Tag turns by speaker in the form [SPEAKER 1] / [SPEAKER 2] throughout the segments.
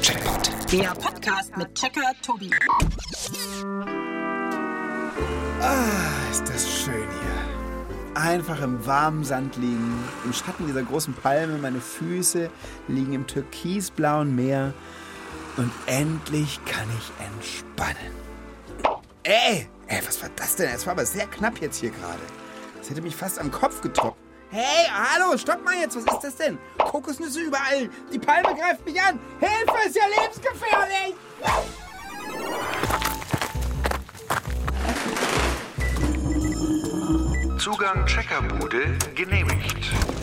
[SPEAKER 1] Checkpot.
[SPEAKER 2] Der Podcast mit Checker Tobi.
[SPEAKER 1] Ist das schön hier. Einfach im warmen Sand liegen, im Schatten dieser großen Palme. Meine Füße liegen im türkisblauen Meer. Und endlich kann ich entspannen. Ey, was war das denn? Es war aber sehr knapp jetzt hier gerade. Das hätte mich fast am Kopf getroffen. Hey, hallo, stopp mal jetzt, was ist das denn? Kokosnüsse überall, die Palme greift mich an. Hilfe, ist ja lebensgefährlich.
[SPEAKER 3] Zugang Checkerbude genehmigt.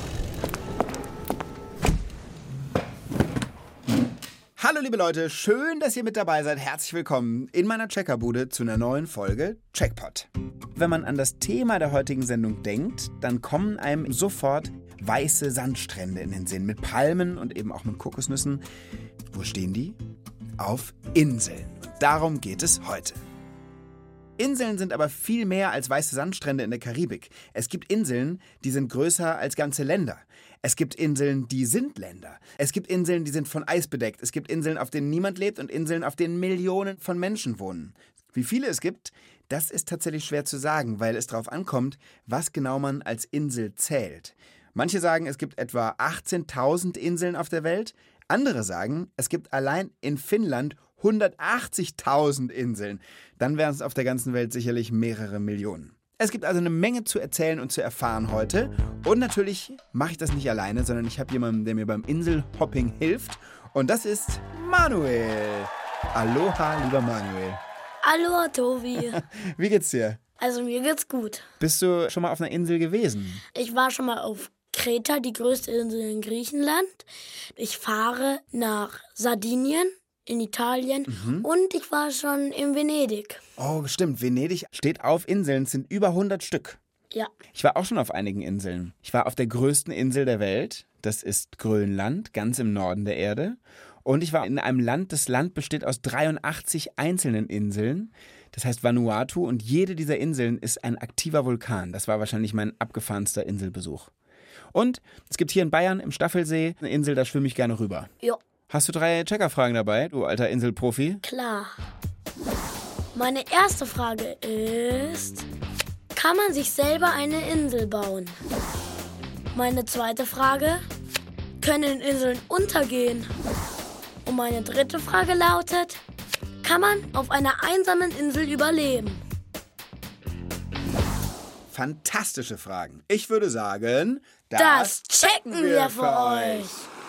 [SPEAKER 1] Hallo liebe Leute, schön, dass ihr mit dabei seid. Herzlich willkommen in meiner Checkerbude zu einer neuen Folge Checkpot. Wenn man an das Thema der heutigen Sendung denkt, dann kommen einem sofort weiße Sandstrände in den Sinn mit Palmen und eben auch mit Kokosnüssen. Wo stehen die? Auf Inseln. Und darum geht es heute. Inseln sind aber viel mehr als weiße Sandstrände in der Karibik. Es gibt Inseln, die sind größer als ganze Länder. Es gibt Inseln, die sind Länder. Es gibt Inseln, die sind von Eis bedeckt. Es gibt Inseln, auf denen niemand lebt und Inseln, auf denen Millionen von Menschen wohnen. Wie viele es gibt, das ist tatsächlich schwer zu sagen, weil es darauf ankommt, was genau man als Insel zählt. Manche sagen, es gibt etwa 18.000 Inseln auf der Welt. Andere sagen, es gibt allein in Finnland 180.000 Inseln. Dann wären es auf der ganzen Welt sicherlich mehrere Millionen. Es gibt also eine Menge zu erzählen und zu erfahren heute. Und natürlich mache ich das nicht alleine, sondern ich habe jemanden, der mir beim Inselhopping hilft. Und das ist Manuel. Aloha, lieber Manuel.
[SPEAKER 4] Hallo, Tobi.
[SPEAKER 1] Wie geht's dir?
[SPEAKER 4] Also mir geht's gut.
[SPEAKER 1] Bist du schon mal auf einer Insel gewesen?
[SPEAKER 4] Ich war schon mal auf Kreta, die größte Insel in Griechenland. Ich fahre nach Sardinien in Italien und ich war schon in Venedig.
[SPEAKER 1] Oh, stimmt. Venedig steht auf Inseln. Es sind über 100 Stück.
[SPEAKER 4] Ja.
[SPEAKER 1] Ich war auch schon auf einigen Inseln. Ich war auf der größten Insel der Welt. Das ist Grönland, ganz im Norden der Erde. Und ich war in einem Land, das Land besteht aus 83 einzelnen Inseln. Das heißt Vanuatu. Und jede dieser Inseln ist ein aktiver Vulkan. Das war wahrscheinlich mein abgefahrenster Inselbesuch. Und es gibt hier in Bayern im Staffelsee eine Insel, da schwimme ich gerne rüber.
[SPEAKER 4] Ja.
[SPEAKER 1] Hast du 3 Checkerfragen dabei, du alter Inselprofi?
[SPEAKER 4] Klar. Meine erste Frage ist, kann man sich selber eine Insel bauen? Meine zweite Frage, können Inseln untergehen? Und meine dritte Frage lautet, kann man auf einer einsamen Insel überleben?
[SPEAKER 1] Fantastische Fragen. Ich würde sagen,
[SPEAKER 4] Das checken wir für euch.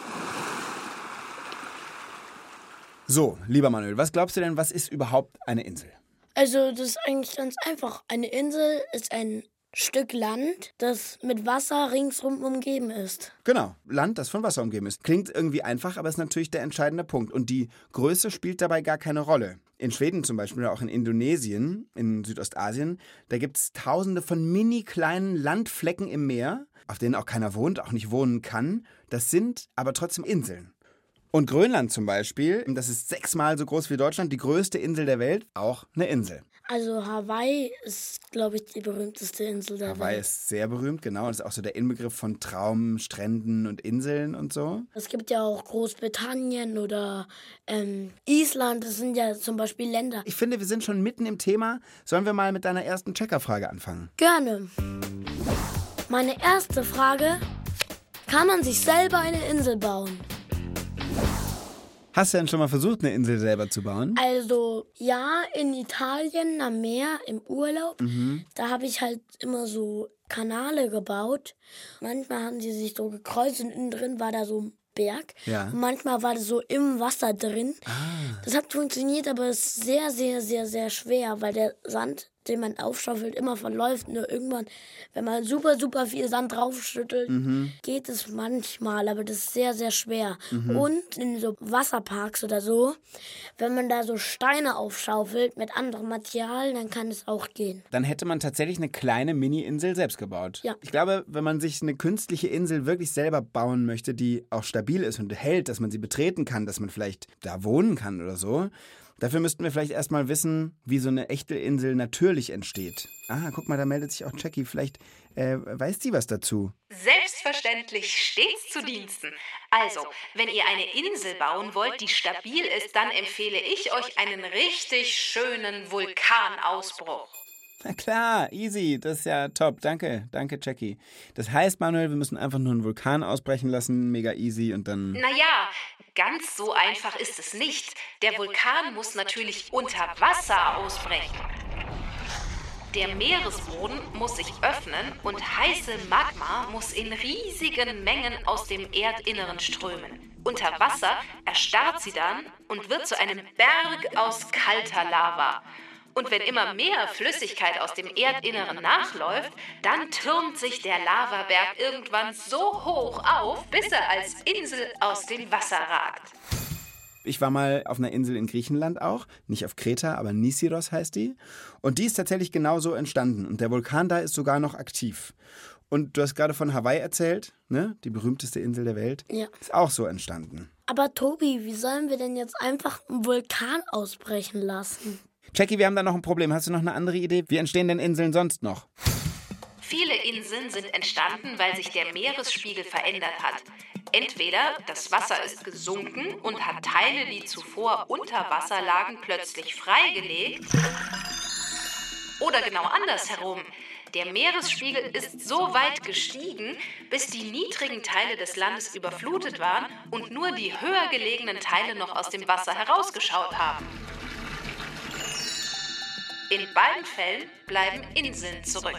[SPEAKER 1] So, lieber Manuel, was glaubst du denn, was ist überhaupt eine Insel?
[SPEAKER 4] Also das ist eigentlich ganz einfach. Eine Insel ist ein Stück Land, das mit Wasser ringsrum umgeben ist.
[SPEAKER 1] Genau, Land, das von Wasser umgeben ist. Klingt irgendwie einfach, aber ist natürlich der entscheidende Punkt. Und die Größe spielt dabei gar keine Rolle. In Schweden zum Beispiel oder auch in Indonesien, in Südostasien, da gibt es tausende von mini kleinen Landflecken im Meer, auf denen auch keiner wohnt, auch nicht wohnen kann. Das sind aber trotzdem Inseln. Und Grönland zum Beispiel, das ist 6-mal so groß wie Deutschland, die größte Insel der Welt, auch eine Insel.
[SPEAKER 4] Also Hawaii ist, glaube ich, die berühmteste Insel der
[SPEAKER 1] Hawaii
[SPEAKER 4] Welt.
[SPEAKER 1] ist sehr berühmt, genau. Das ist auch so der Inbegriff von Traum, Stränden und Inseln und so.
[SPEAKER 4] Es gibt ja auch Großbritannien oder Island, das sind ja zum Beispiel Länder.
[SPEAKER 1] Ich finde, wir sind schon mitten im Thema. Sollen wir mal mit deiner ersten Checkerfrage anfangen?
[SPEAKER 4] Gerne. Meine erste Frage, kann man sich selber eine Insel bauen?
[SPEAKER 1] Hast du denn schon mal versucht, eine Insel selber zu bauen?
[SPEAKER 4] Also, ja, in Italien am Meer, im Urlaub, da habe ich halt immer so Kanäle gebaut. Manchmal haben die sich so gekreuzt und innen drin war da so ein Berg.
[SPEAKER 1] Ja.
[SPEAKER 4] Und manchmal war das so im Wasser drin.
[SPEAKER 1] Ah.
[SPEAKER 4] Das hat funktioniert, aber es ist sehr, sehr, sehr, sehr schwer, weil der Sand, den man aufschaufelt, immer verläuft. Nur irgendwann, wenn man super, super viel Sand draufschüttelt, geht es manchmal, aber das ist sehr, sehr schwer. Und in so Wasserparks oder so, wenn man da so Steine aufschaufelt mit anderem Material, dann kann es auch gehen.
[SPEAKER 1] Dann hätte man tatsächlich eine kleine Mini-Insel selbst gebaut.
[SPEAKER 4] Ja.
[SPEAKER 1] Ich glaube, wenn man sich eine künstliche Insel wirklich selber bauen möchte, die auch stabil ist und hält, dass man sie betreten kann, dass man vielleicht da wohnen kann oder so, dafür müssten wir vielleicht erstmal wissen, wie so eine echte Insel natürlich entsteht. Ah, guck mal, da meldet sich auch Jackie. Vielleicht Weiß die was dazu?
[SPEAKER 5] Selbstverständlich stets zu Diensten. Also, wenn ihr eine Insel bauen wollt, die stabil ist, dann empfehle ich euch einen richtig schönen Vulkanausbruch.
[SPEAKER 1] Na klar, easy, das ist ja top. Danke, Jackie. Das heißt, Manuel, wir müssen einfach nur einen Vulkan ausbrechen lassen, mega easy und dann...
[SPEAKER 5] Naja, ganz so einfach ist es nicht. Der Vulkan muss natürlich unter Wasser ausbrechen. Der Meeresboden muss sich öffnen und heiße Magma muss in riesigen Mengen aus dem Erdinneren strömen. Unter Wasser erstarrt sie dann und wird zu einem Berg aus kalter Lava. Und wenn immer mehr Flüssigkeit aus dem Erdinneren nachläuft, dann türmt sich der Lavaberg irgendwann so hoch auf, bis er als Insel aus dem Wasser ragt.
[SPEAKER 1] Ich war mal auf einer Insel in Griechenland auch, nicht auf Kreta, aber Nisyros heißt die. Und die ist tatsächlich genauso entstanden. Und der Vulkan da ist sogar noch aktiv. Und du hast gerade von Hawaii erzählt, ne? Die berühmteste Insel der Welt.
[SPEAKER 4] Ja.
[SPEAKER 1] Ist auch so entstanden.
[SPEAKER 4] Aber Tobi, wie sollen wir denn jetzt einfach einen Vulkan ausbrechen lassen?
[SPEAKER 1] Jackie, wir haben da noch ein Problem. Hast du noch eine andere Idee? Wie entstehen denn Inseln sonst noch?
[SPEAKER 5] Viele Inseln sind entstanden, weil sich der Meeresspiegel verändert hat. Entweder das Wasser ist gesunken und hat Teile, die zuvor unter Wasser lagen, plötzlich freigelegt. Oder genau andersherum. Der Meeresspiegel ist so weit gestiegen, bis die niedrigen Teile des Landes überflutet waren und nur die höher gelegenen Teile noch aus dem Wasser herausgeschaut haben. In beiden Fällen bleiben Inseln zurück.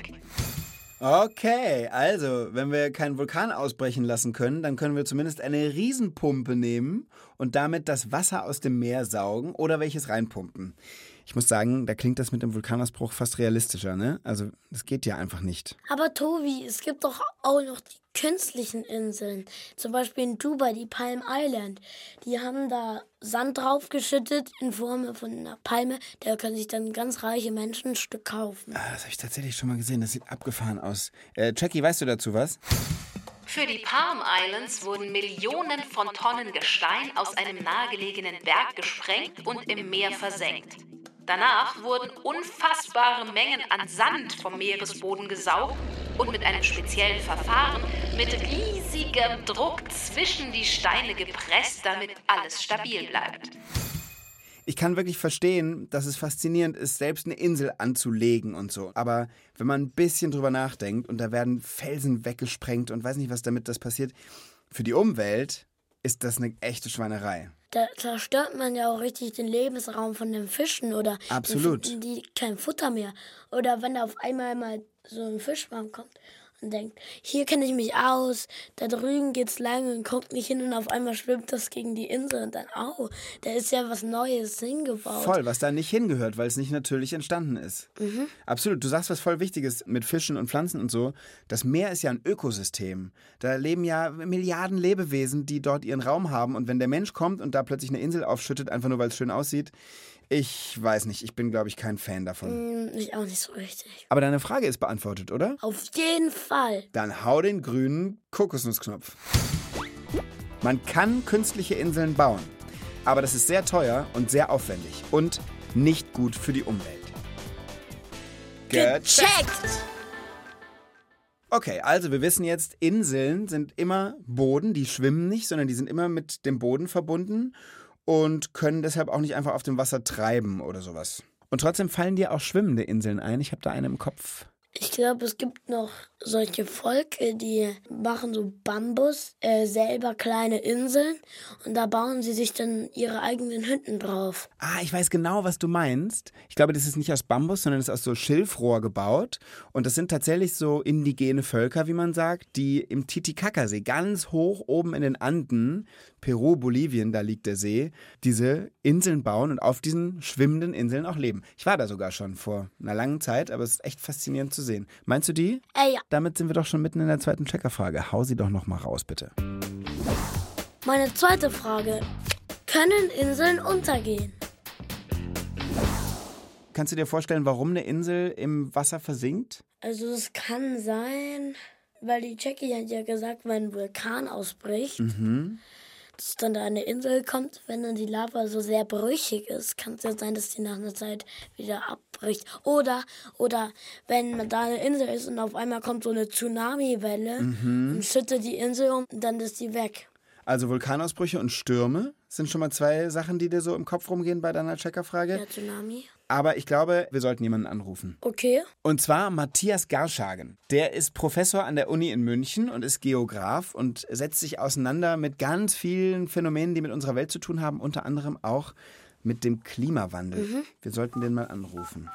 [SPEAKER 1] Okay, also, wenn wir keinen Vulkan ausbrechen lassen können, dann können wir zumindest eine Riesenpumpe nehmen und damit das Wasser aus dem Meer saugen oder welches reinpumpen. Ich muss sagen, da klingt das mit dem Vulkanausbruch fast realistischer, ne? Also, das geht ja einfach nicht.
[SPEAKER 4] Aber Tobi, es gibt doch auch noch die künstlichen Inseln. Zum Beispiel in Dubai, die Palm Island. Die haben da Sand draufgeschüttet in Form von einer Palme. Da können sich dann ganz reiche Menschen ein Stück kaufen.
[SPEAKER 1] Ah, das habe ich tatsächlich schon mal gesehen. Das sieht abgefahren aus. Jackie, weißt du dazu was?
[SPEAKER 5] Für die Palm Islands wurden Millionen von Tonnen Gestein aus einem nahegelegenen Berg gesprengt und im Meer versenkt. Danach wurden unfassbare Mengen an Sand vom Meeresboden gesaugt und mit einem speziellen Verfahren mit riesigem Druck zwischen die Steine gepresst, damit alles stabil bleibt.
[SPEAKER 1] Ich kann wirklich verstehen, dass es faszinierend ist, selbst eine Insel anzulegen und so. Aber wenn man ein bisschen drüber nachdenkt und da werden Felsen weggesprengt und weiß nicht, was damit das passiert, für die Umwelt ist das eine echte Schweinerei.
[SPEAKER 4] Da zerstört man ja auch richtig den Lebensraum von den Fischen oder
[SPEAKER 1] Absolut.
[SPEAKER 4] Die kein Futter mehr. Oder wenn da auf einmal mal so ein Fischschwarm kommt und denkt, hier kenne ich mich aus, da drüben geht's lang und guckt nicht hin und auf einmal schwimmt das gegen die Insel und dann, da ist ja was Neues hingebaut.
[SPEAKER 1] Voll, was da nicht hingehört, weil es nicht natürlich entstanden ist. Mhm. Absolut, du sagst was voll Wichtiges mit Fischen und Pflanzen und so. Das Meer ist ja ein Ökosystem. Da leben ja Milliarden Lebewesen, die dort ihren Raum haben und wenn der Mensch kommt und da plötzlich eine Insel aufschüttet, einfach nur weil es schön aussieht, ich weiß nicht, ich bin, glaube ich, kein Fan davon.
[SPEAKER 4] Ich auch nicht so richtig.
[SPEAKER 1] Aber deine Frage ist beantwortet, oder?
[SPEAKER 4] Auf jeden Fall.
[SPEAKER 1] Dann hau den grünen Kokosnussknopf. Man kann künstliche Inseln bauen, aber das ist sehr teuer und sehr aufwendig und nicht gut für die Umwelt.
[SPEAKER 4] Gecheckt!
[SPEAKER 1] Okay, also wir wissen jetzt, Inseln sind immer Boden, die schwimmen nicht, sondern die sind immer mit dem Boden verbunden und können deshalb auch nicht einfach auf dem Wasser treiben oder sowas. Und trotzdem fallen dir auch schwimmende Inseln ein. Ich habe da eine im Kopf.
[SPEAKER 4] Ich glaube, es gibt noch solche Volke, die machen so Bambus, selber kleine Inseln und da bauen sie sich dann ihre eigenen Hütten drauf.
[SPEAKER 1] Ah, ich weiß genau, was du meinst. Ich glaube, das ist nicht aus Bambus, sondern das ist aus so Schilfrohr gebaut. Und das sind tatsächlich so indigene Völker, wie man sagt, die im Titicacasee, ganz hoch oben in den Anden, Peru, Bolivien, da liegt der See, diese Inseln bauen und auf diesen schwimmenden Inseln auch leben. Ich war da sogar schon vor einer langen Zeit, aber es ist echt faszinierend zu sehen. Meinst du die?
[SPEAKER 4] Ja.
[SPEAKER 1] Damit sind wir doch schon mitten in der zweiten Checkerfrage. Hau sie doch noch mal raus, bitte.
[SPEAKER 4] Meine zweite Frage. Können Inseln untergehen?
[SPEAKER 1] Kannst du dir vorstellen, warum eine Insel im Wasser versinkt?
[SPEAKER 4] Also es kann sein, weil die Jackie hat ja gesagt, wenn ein Vulkan ausbricht, dass dann da eine Insel kommt, wenn dann die Lava so sehr brüchig ist, kann es ja sein, dass die nach einer Zeit wieder abbricht. Oder wenn da eine Insel ist und auf einmal kommt so eine Tsunami-Welle und schüttet die Insel um, dann ist die weg.
[SPEAKER 1] Also Vulkanausbrüche und Stürme sind schon mal 2 Sachen, die dir so im Kopf rumgehen bei deiner Checkerfrage.
[SPEAKER 4] Ja, Tsunami.
[SPEAKER 1] Aber ich glaube, wir sollten jemanden anrufen.
[SPEAKER 4] Okay.
[SPEAKER 1] Und zwar Matthias Garschagen. Der ist Professor an der Uni in München und ist Geograf und setzt sich auseinander mit ganz vielen Phänomenen, die mit unserer Welt zu tun haben, unter anderem auch mit dem Klimawandel. Wir sollten den mal anrufen.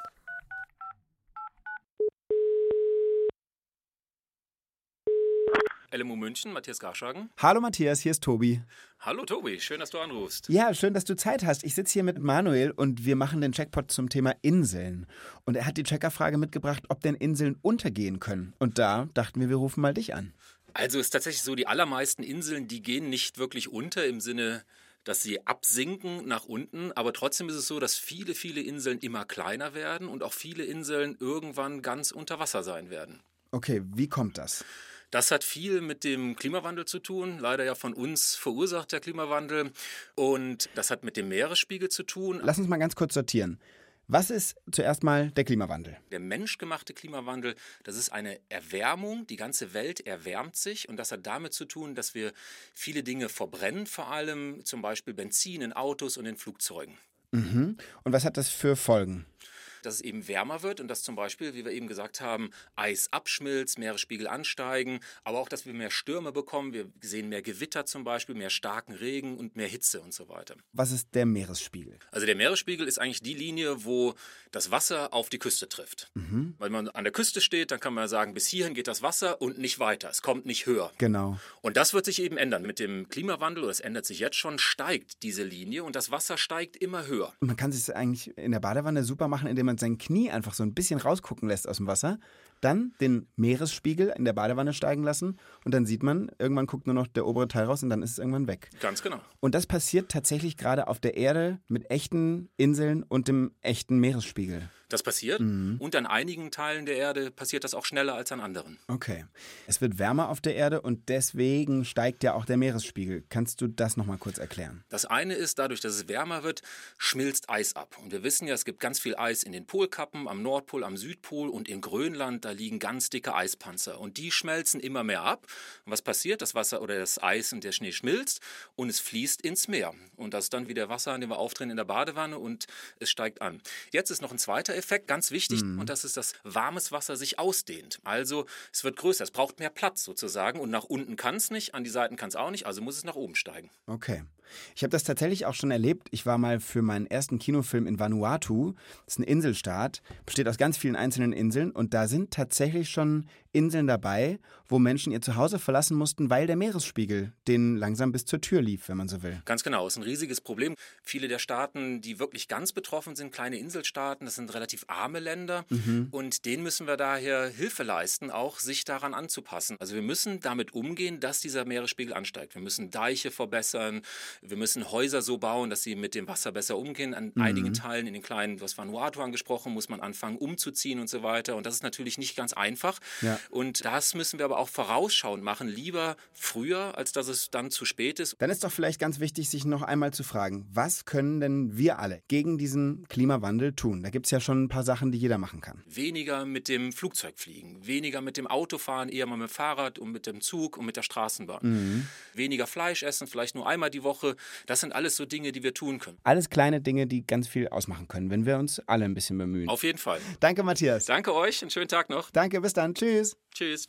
[SPEAKER 6] LMU München, Matthias Garschagen.
[SPEAKER 1] Hallo Matthias, hier ist Tobi.
[SPEAKER 6] Hallo Tobi, schön, dass du anrufst.
[SPEAKER 1] Ja, schön, dass du Zeit hast. Ich sitze hier mit Manuel und wir machen den Checkpot zum Thema Inseln. Und er hat die Checkerfrage mitgebracht, ob denn Inseln untergehen können. Und da dachten wir rufen mal dich an.
[SPEAKER 6] Also ist tatsächlich so, die allermeisten Inseln, die gehen nicht wirklich unter im Sinne, dass sie absinken nach unten. Aber trotzdem ist es so, dass viele, viele Inseln immer kleiner werden und auch viele Inseln irgendwann ganz unter Wasser sein werden.
[SPEAKER 1] Okay, wie kommt das?
[SPEAKER 6] Das hat viel mit dem Klimawandel zu tun, leider ja von uns verursacht der Klimawandel. Und das hat mit dem Meeresspiegel zu tun.
[SPEAKER 1] Lass uns mal ganz kurz sortieren. Was ist zuerst mal der Klimawandel?
[SPEAKER 6] Der menschgemachte Klimawandel, das ist eine Erwärmung. Die ganze Welt erwärmt sich und das hat damit zu tun, dass wir viele Dinge verbrennen, vor allem zum Beispiel Benzin in Autos und in Flugzeugen.
[SPEAKER 1] Und was hat das für Folgen?
[SPEAKER 6] Dass es eben wärmer wird und dass zum Beispiel, wie wir eben gesagt haben, Eis abschmilzt, Meeresspiegel ansteigen, aber auch, dass wir mehr Stürme bekommen. Wir sehen mehr Gewitter zum Beispiel, mehr starken Regen und mehr Hitze und so weiter.
[SPEAKER 1] Was ist der Meeresspiegel?
[SPEAKER 6] Also der Meeresspiegel ist eigentlich die Linie, wo das Wasser auf die Küste trifft. Wenn man an der Küste steht, dann kann man sagen, bis hierhin geht das Wasser und nicht weiter. Es kommt nicht höher.
[SPEAKER 1] Genau.
[SPEAKER 6] Und das wird sich eben ändern. Mit dem Klimawandel, oder es ändert sich jetzt schon, steigt diese Linie und das Wasser steigt immer höher.
[SPEAKER 1] Und man kann es eigentlich in der Badewanne super machen, indem man sein Knie einfach so ein bisschen rausgucken lässt aus dem Wasser, dann den Meeresspiegel in der Badewanne steigen lassen und dann sieht man, irgendwann guckt nur noch der obere Teil raus und dann ist es irgendwann weg.
[SPEAKER 6] Ganz genau.
[SPEAKER 1] Und das passiert tatsächlich gerade auf der Erde mit echten Inseln und dem echten Meeresspiegel.
[SPEAKER 6] Das passiert und an einigen Teilen der Erde passiert das auch schneller als an anderen.
[SPEAKER 1] Okay. Es wird wärmer auf der Erde und deswegen steigt ja auch der Meeresspiegel. Kannst du das nochmal kurz erklären?
[SPEAKER 6] Das eine ist, dadurch, dass es wärmer wird, schmilzt Eis ab. Und wir wissen ja, es gibt ganz viel Eis in den Polkappen, am Nordpol, am Südpol und in Grönland, da liegen ganz dicke Eispanzer. Und die schmelzen immer mehr ab. Und was passiert? Das Wasser oder das Eis und der Schnee schmilzt und es fließt ins Meer. Und das ist dann wieder Wasser, an dem wir aufdrehen in der Badewanne und es steigt an. Jetzt ist noch ein zweiter Effekt, ganz wichtig, und das ist, dass warmes Wasser sich ausdehnt. Also es wird größer, es braucht mehr Platz sozusagen und nach unten kann es nicht, an die Seiten kann es auch nicht, also muss es nach oben steigen.
[SPEAKER 1] Okay. Ich habe das tatsächlich auch schon erlebt. Ich war mal für meinen ersten Kinofilm in Vanuatu. Das ist ein Inselstaat, besteht aus ganz vielen einzelnen Inseln und da sind tatsächlich schon Inseln dabei, wo Menschen ihr Zuhause verlassen mussten, weil der Meeresspiegel denen langsam bis zur Tür lief, wenn man so will.
[SPEAKER 6] Ganz genau, ist ein riesiges Problem. Viele der Staaten, die wirklich ganz betroffen sind, kleine Inselstaaten, das sind relativ arme Länder und denen müssen wir daher Hilfe leisten, auch sich daran anzupassen. Also wir müssen damit umgehen, dass dieser Meeresspiegel ansteigt. Wir müssen Deiche verbessern, wir müssen Häuser so bauen, dass sie mit dem Wasser besser umgehen. An einigen Teilen in den kleinen, du hast Vanuatu angesprochen, muss man anfangen umzuziehen und so weiter. Und das ist natürlich nicht ganz einfach.
[SPEAKER 1] Ja.
[SPEAKER 6] Und das müssen wir aber auch vorausschauend machen, lieber früher, als dass es dann zu spät ist.
[SPEAKER 1] Dann ist doch vielleicht ganz wichtig, sich noch einmal zu fragen, was können denn wir alle gegen diesen Klimawandel tun? Da gibt es ja schon ein paar Sachen, die jeder machen kann.
[SPEAKER 6] Weniger mit dem Flugzeug fliegen, weniger mit dem Auto fahren, eher mal mit dem Fahrrad und mit dem Zug und mit der Straßenbahn. Weniger Fleisch essen, vielleicht nur einmal die Woche. Das sind alles so Dinge, die wir tun können.
[SPEAKER 1] Alles kleine Dinge, die ganz viel ausmachen können, wenn wir uns alle ein bisschen bemühen.
[SPEAKER 6] Auf jeden Fall.
[SPEAKER 1] Danke, Matthias.
[SPEAKER 6] Danke euch, einen schönen Tag noch.
[SPEAKER 1] Danke, bis dann. Tschüss.
[SPEAKER 6] Tschüss.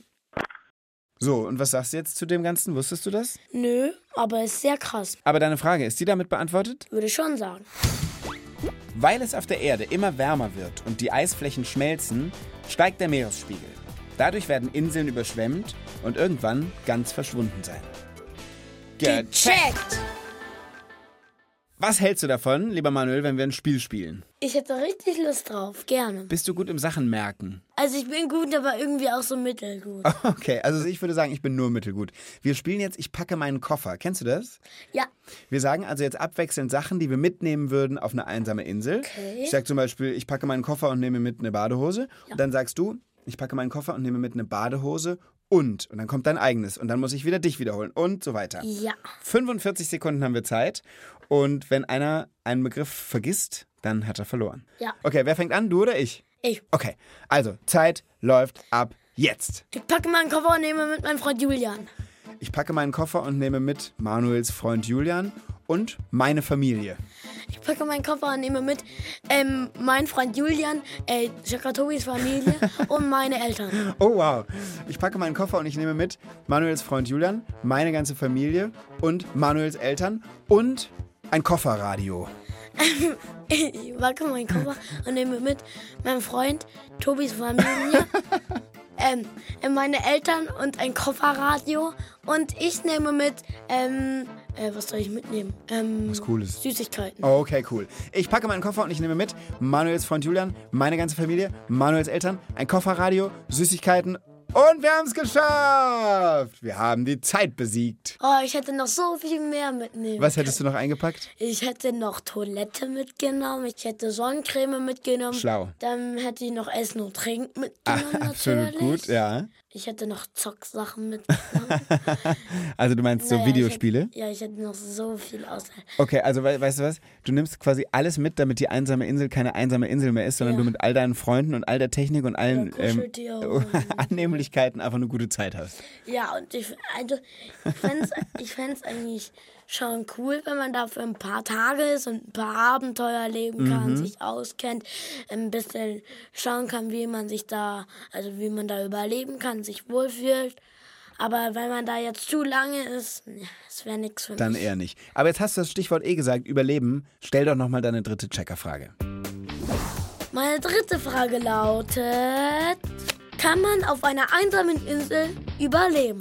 [SPEAKER 1] So, und was sagst du jetzt zu dem Ganzen? Wusstest du das?
[SPEAKER 4] Nö, aber ist sehr krass.
[SPEAKER 1] Aber deine Frage, ist die damit beantwortet?
[SPEAKER 4] Würde ich schon sagen.
[SPEAKER 1] Weil es auf der Erde immer wärmer wird und die Eisflächen schmelzen, steigt der Meeresspiegel. Dadurch werden Inseln überschwemmt und irgendwann ganz verschwunden sein.
[SPEAKER 4] Gecheckt!
[SPEAKER 1] Was hältst du davon, lieber Manuel, wenn wir ein Spiel spielen?
[SPEAKER 4] Ich hätte richtig Lust drauf, gerne.
[SPEAKER 1] Bist du gut im Sachen merken?
[SPEAKER 4] Also ich bin gut, aber irgendwie auch so mittelgut.
[SPEAKER 1] Okay, also ich würde sagen, ich bin nur mittelgut. Wir spielen jetzt Ich packe meinen Koffer. Kennst du das?
[SPEAKER 4] Ja.
[SPEAKER 1] Wir sagen also jetzt abwechselnd Sachen, die wir mitnehmen würden auf eine einsame Insel.
[SPEAKER 4] Okay.
[SPEAKER 1] Ich sage zum Beispiel, ich packe meinen Koffer und nehme mit eine Badehose. Ja. Und dann sagst du, ich packe meinen Koffer und nehme mit eine Badehose und dann kommt dein eigenes und dann muss ich wieder dich wiederholen und so weiter.
[SPEAKER 4] Ja.
[SPEAKER 1] 45 Sekunden haben wir Zeit und wenn einer einen Begriff vergisst, dann hat er verloren.
[SPEAKER 4] Ja.
[SPEAKER 1] Okay, wer fängt an, du oder ich?
[SPEAKER 4] Ich.
[SPEAKER 1] Okay, also Zeit läuft ab jetzt.
[SPEAKER 4] Ich packe meinen Koffer und nehme mit meinem Freund Julian.
[SPEAKER 1] Ich packe meinen Koffer und nehme mit Manuels Freund Julian und meine Familie.
[SPEAKER 4] Ich packe meinen Koffer und nehme mit meinen Freund Julian, Checker Tobis Familie und meine Eltern.
[SPEAKER 1] Oh wow. Ich packe meinen Koffer und ich nehme mit Manuels Freund Julian, meine ganze Familie und Manuels Eltern und ein Kofferradio.
[SPEAKER 4] Ich packe meinen Koffer und nehme mit meinem Freund Tobis Familie, meine Eltern und ein Kofferradio. Und ich nehme mit, was soll ich mitnehmen?
[SPEAKER 1] Was Cooles.
[SPEAKER 4] Süßigkeiten.
[SPEAKER 1] Oh, okay, cool. Ich packe meinen Koffer und ich nehme mit Manuels Freund Julian, meine ganze Familie, Manuels Eltern, ein Kofferradio, Süßigkeiten und wir haben es geschafft. Wir haben die Zeit besiegt.
[SPEAKER 4] Oh, ich hätte noch so viel mehr mitnehmen.
[SPEAKER 1] Was hättest du noch eingepackt?
[SPEAKER 4] Ich hätte noch Toilette mitgenommen, ich hätte Sonnencreme mitgenommen.
[SPEAKER 1] Schlau.
[SPEAKER 4] Dann hätte ich noch Essen und Trinken mitgenommen,
[SPEAKER 1] Absolut
[SPEAKER 4] natürlich.
[SPEAKER 1] gut, ja.
[SPEAKER 4] Ich hätte noch Zocksachen mitgenommen.
[SPEAKER 1] Also du meinst so
[SPEAKER 4] Naja,
[SPEAKER 1] Videospiele?
[SPEAKER 4] Ich hätte noch so viel Auswahl.
[SPEAKER 1] Okay, also weißt du was? Du nimmst quasi alles mit, damit die einsame Insel keine einsame Insel mehr ist, sondern
[SPEAKER 4] Ja.
[SPEAKER 1] du mit all deinen Freunden und all der Technik und allen
[SPEAKER 4] Kuscheltier und-
[SPEAKER 1] Annehmlichkeiten einfach eine gute Zeit hast.
[SPEAKER 4] Ja, und ich fänd's eigentlich schon cool, wenn man da für ein paar Tage ist und ein paar Abenteuer leben kann, sich auskennt, ein bisschen schauen kann, wie man da überleben kann, sich wohlfühlt. Aber wenn man da jetzt zu lange ist, das wäre nichts für mich.
[SPEAKER 1] Dann eher nicht. Aber jetzt hast du das Stichwort gesagt, Überleben. Stell doch nochmal deine dritte Checkerfrage.
[SPEAKER 4] Meine dritte Frage lautet: Kann man auf einer einsamen Insel überleben?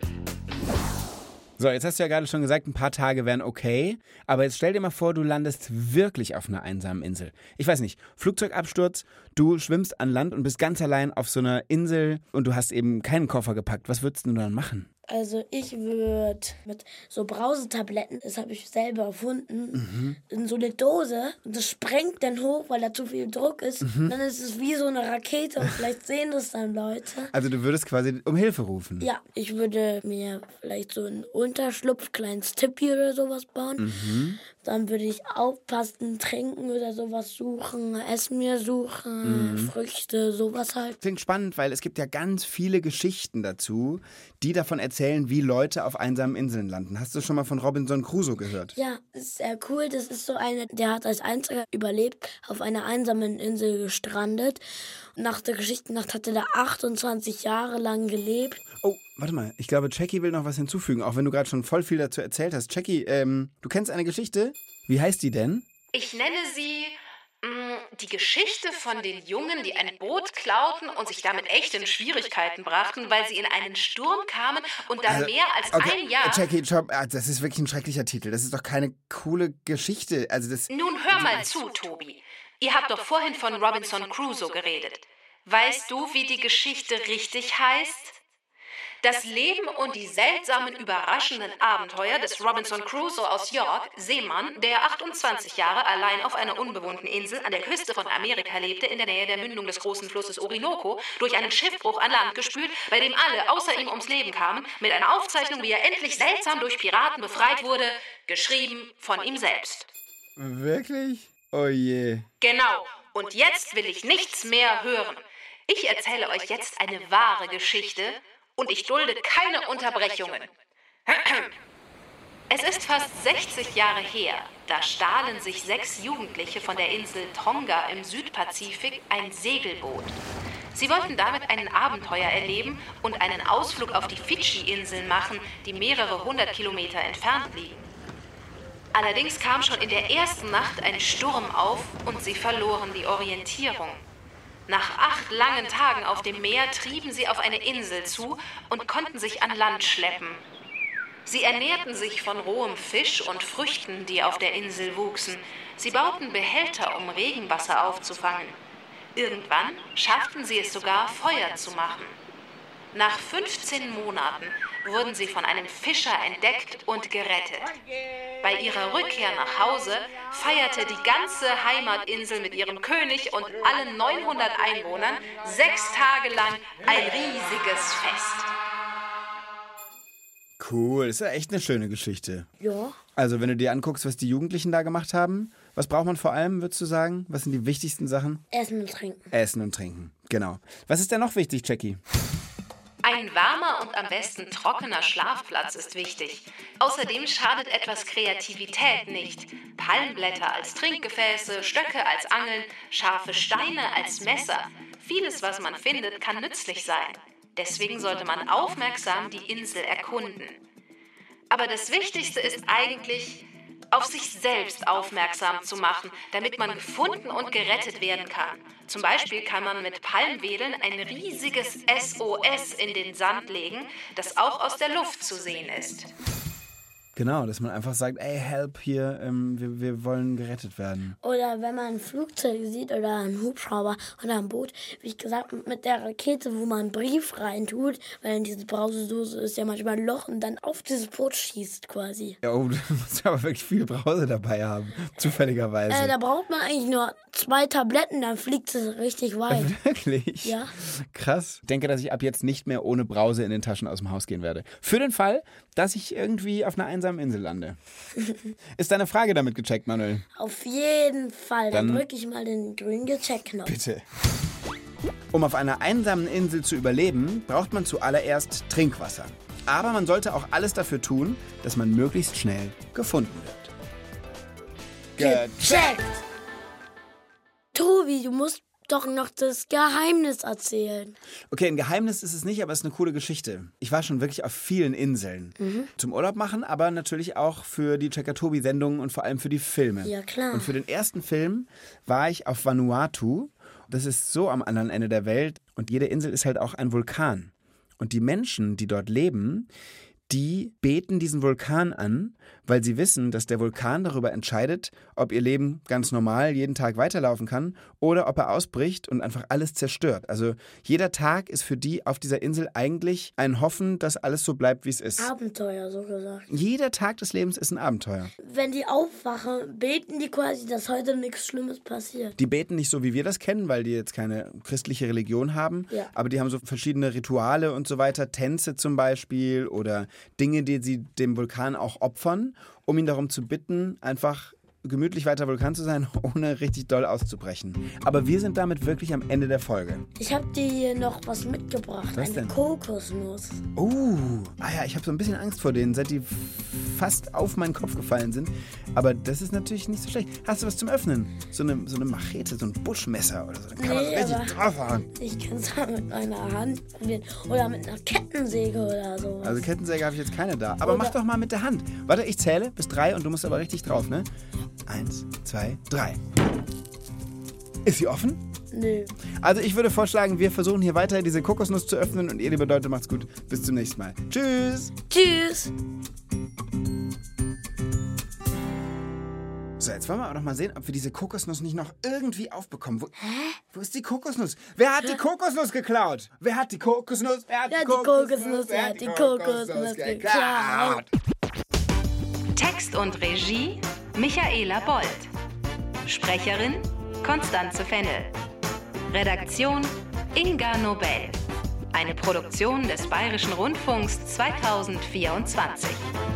[SPEAKER 1] So, jetzt hast du ja gerade schon gesagt, ein paar Tage wären okay. Aber jetzt stell dir mal vor, du landest wirklich auf einer einsamen Insel. Ich weiß nicht, Flugzeugabsturz, du schwimmst an Land und bist ganz allein auf so einer Insel und du hast eben keinen Koffer gepackt. Was würdest du dann machen?
[SPEAKER 4] Also ich würde mit so Brausetabletten, das habe ich selber erfunden, in so eine Dose und das sprengt dann hoch, weil da zu viel Druck ist. Dann ist es wie so eine Rakete und vielleicht sehen das dann Leute.
[SPEAKER 1] Also du würdest quasi um Hilfe rufen.
[SPEAKER 4] Ja, ich würde mir vielleicht so einen Unterschlupf, kleines Tippi oder sowas bauen. Dann würde ich aufpassen, trinken oder sowas suchen, Essen mir suchen, Früchte, sowas halt.
[SPEAKER 1] Klingt spannend, weil es gibt ja ganz viele Geschichten dazu, die davon erzählen, wie Leute auf einsamen Inseln landen. Hast du schon mal von Robinson Crusoe gehört?
[SPEAKER 4] Ja, das ist sehr cool. Das ist so einer, der hat als Einziger überlebt, auf einer einsamen Insel gestrandet. Nach der Geschichtennacht hat er da 28 Jahre lang gelebt.
[SPEAKER 1] Oh, warte mal. Ich glaube, Jackie will noch was hinzufügen, auch wenn du gerade schon voll viel dazu erzählt hast. Jackie, du kennst eine Geschichte? Wie heißt die denn?
[SPEAKER 5] Ich nenne sie die Geschichte von den Jungen, die ein Boot klauten und sich damit echt in Schwierigkeiten brachten, weil sie in einen Sturm kamen und dann mehr als ein Jahr...
[SPEAKER 1] Jackie, stopp. Das ist wirklich ein schrecklicher Titel. Das ist doch keine coole Geschichte. Also das...
[SPEAKER 5] Nun hör mal zu, Tobi. Ihr habt doch vorhin von Robinson Crusoe geredet. Weißt du, wie die Geschichte richtig heißt? Das Leben und die seltsamen, überraschenden Abenteuer des Robinson Crusoe aus York, Seemann, der 28 Jahre allein auf einer unbewohnten Insel an der Küste von Amerika lebte, in der Nähe der Mündung des großen Flusses Orinoco, durch einen Schiffbruch an Land gespült, bei dem alle außer ihm ums Leben kamen, mit einer Aufzeichnung, wie er endlich seltsam durch Piraten befreit wurde, geschrieben von ihm selbst.
[SPEAKER 1] Wirklich? Oh je.
[SPEAKER 5] Genau. Und jetzt will ich nichts mehr hören. Ich erzähle euch jetzt eine wahre Geschichte und ich dulde keine Unterbrechungen. Es ist fast 60 Jahre her, da stahlen sich 6 Jugendliche von der Insel Tonga im Südpazifik ein Segelboot. Sie wollten damit ein Abenteuer erleben und einen Ausflug auf die Fidschi-Inseln machen, die mehrere 100 Kilometer entfernt liegen. Allerdings kam schon in der ersten Nacht ein Sturm auf und sie verloren die Orientierung. Nach 8 langen Tagen auf dem Meer trieben sie auf eine Insel zu und konnten sich an Land schleppen. Sie ernährten sich von rohem Fisch und Früchten, die auf der Insel wuchsen. Sie bauten Behälter, um Regenwasser aufzufangen. Irgendwann schafften sie es sogar, Feuer zu machen. Nach 15 Monaten wurden sie von einem Fischer entdeckt und gerettet. Bei ihrer Rückkehr nach Hause feierte die ganze Heimatinsel mit ihrem König und allen 900 Einwohnern 6 Tage lang ein riesiges Fest.
[SPEAKER 1] Cool, das ist ja echt eine schöne Geschichte.
[SPEAKER 4] Ja.
[SPEAKER 1] Also wenn du dir anguckst, was die Jugendlichen da gemacht haben, was braucht man vor allem, würdest du sagen? Was sind die wichtigsten Sachen?
[SPEAKER 4] Essen und trinken.
[SPEAKER 1] Essen und trinken, genau. Was ist denn noch wichtig, Jackie?
[SPEAKER 5] Ein warmer und am besten trockener Schlafplatz ist wichtig. Außerdem schadet etwas Kreativität nicht. Palmblätter als Trinkgefäße, Stöcke als Angeln, scharfe Steine als Messer. Vieles, was man findet, kann nützlich sein. Deswegen sollte man aufmerksam die Insel erkunden. Aber das Wichtigste ist eigentlich, auf sich selbst aufmerksam zu machen, damit man gefunden und gerettet werden kann. Zum Beispiel kann man mit Palmwedeln ein riesiges SOS in den Sand legen, das auch aus der Luft zu sehen ist.
[SPEAKER 1] Genau, dass man einfach sagt, ey, help hier, wir wollen gerettet werden.
[SPEAKER 4] Oder wenn man ein Flugzeug sieht oder einen Hubschrauber oder ein Boot, wie ich gesagt habe, mit der Rakete, wo man einen Brief reintut, weil in diese Brausedose ist ja manchmal ein Loch und dann auf dieses Boot schießt quasi.
[SPEAKER 1] Ja, oh, du musst aber wirklich viel Brause dabei haben, zufälligerweise.
[SPEAKER 4] Da braucht man eigentlich nur 2 Tabletten, dann fliegt es richtig weit.
[SPEAKER 1] Wirklich?
[SPEAKER 4] Ja.
[SPEAKER 1] Krass. Ich denke, dass ich ab jetzt nicht mehr ohne Brause in den Taschen aus dem Haus gehen werde. Für den Fall, dass ich irgendwie auf einer einsamen Insel lande. Ist deine Frage damit gecheckt, Manuel?
[SPEAKER 4] Auf jeden Fall. Dann
[SPEAKER 1] Dann
[SPEAKER 4] drücke ich mal den grünen Gecheck-Knopf.
[SPEAKER 1] Bitte. Um auf einer einsamen Insel zu überleben, braucht man zuallererst Trinkwasser. Aber man sollte auch alles dafür tun, dass man möglichst schnell gefunden wird.
[SPEAKER 4] Gecheckt! Tobi, du musst doch noch das Geheimnis erzählen.
[SPEAKER 1] Okay, ein Geheimnis ist es nicht, aber es ist eine coole Geschichte. Ich war schon wirklich auf vielen Inseln. Zum Urlaub machen, aber natürlich auch für die Checker-Tobi-Sendungen und vor allem für die Filme.
[SPEAKER 4] Ja, klar.
[SPEAKER 1] Und für den ersten Film war ich auf Vanuatu. Das ist so am anderen Ende der Welt. Und jede Insel ist halt auch ein Vulkan. Und die Menschen, die dort leben, die beten diesen Vulkan an, weil sie wissen, dass der Vulkan darüber entscheidet, ob ihr Leben ganz normal jeden Tag weiterlaufen kann oder ob er ausbricht und einfach alles zerstört. Also jeder Tag ist für die auf dieser Insel eigentlich ein Hoffen, dass alles so bleibt, wie es ist.
[SPEAKER 4] Abenteuer, so gesagt.
[SPEAKER 1] Jeder Tag des Lebens ist ein Abenteuer.
[SPEAKER 4] Wenn die aufwachen, beten die quasi, dass heute nichts Schlimmes passiert.
[SPEAKER 1] Die beten nicht so, wie wir das kennen, weil die jetzt keine christliche Religion haben,
[SPEAKER 4] Ja.
[SPEAKER 1] aber die haben so verschiedene Rituale und so weiter, Tänze zum Beispiel oder Dinge, die sie dem Vulkan auch opfern, um ihn darum zu bitten, einfach gemütlich weiter Vulkan zu sein, ohne richtig doll auszubrechen. Aber wir sind damit wirklich am Ende der Folge.
[SPEAKER 4] Ich habe dir hier noch was mitgebracht.
[SPEAKER 1] Was
[SPEAKER 4] Eine
[SPEAKER 1] denn?
[SPEAKER 4] Kokosnuss.
[SPEAKER 1] Ja, ich habe so ein bisschen Angst vor denen, seit die fast auf meinen Kopf gefallen sind. Aber das ist natürlich nicht so schlecht. Hast du was zum Öffnen? So eine Machete, so ein Buschmesser oder so. Da kann man so richtig draufhauen.
[SPEAKER 4] Ich kann es mit meiner Hand probieren. Oder mit einer Kettensäge oder so.
[SPEAKER 1] Also Kettensäge habe ich jetzt keine da. Aber
[SPEAKER 4] Oder-
[SPEAKER 1] mach doch mal mit der Hand. Warte, ich zähle bis 3 und du musst aber richtig drauf, ne? 1, 2, 3. Ist sie offen?
[SPEAKER 4] Nö.
[SPEAKER 1] Also ich würde vorschlagen, wir versuchen hier weiter diese Kokosnuss zu öffnen und ihr, liebe Leute, macht's gut. Bis zum nächsten Mal. Tschüss!
[SPEAKER 4] Tschüss.
[SPEAKER 1] So, jetzt wollen wir auch noch mal sehen, ob wir diese Kokosnuss nicht noch irgendwie aufbekommen. Wo ist die Kokosnuss? Wer hat die Kokosnuss geklaut? Wer hat die Kokosnuss? Wer hat
[SPEAKER 4] Wer hat die Kokosnuss? Wer hat die Kokosnuss geklaut?
[SPEAKER 5] Text und Regie Michaela Bold. Sprecherin Konstanze Fennel. Redaktion Inga Nobel. Eine Produktion des Bayerischen Rundfunks 2024.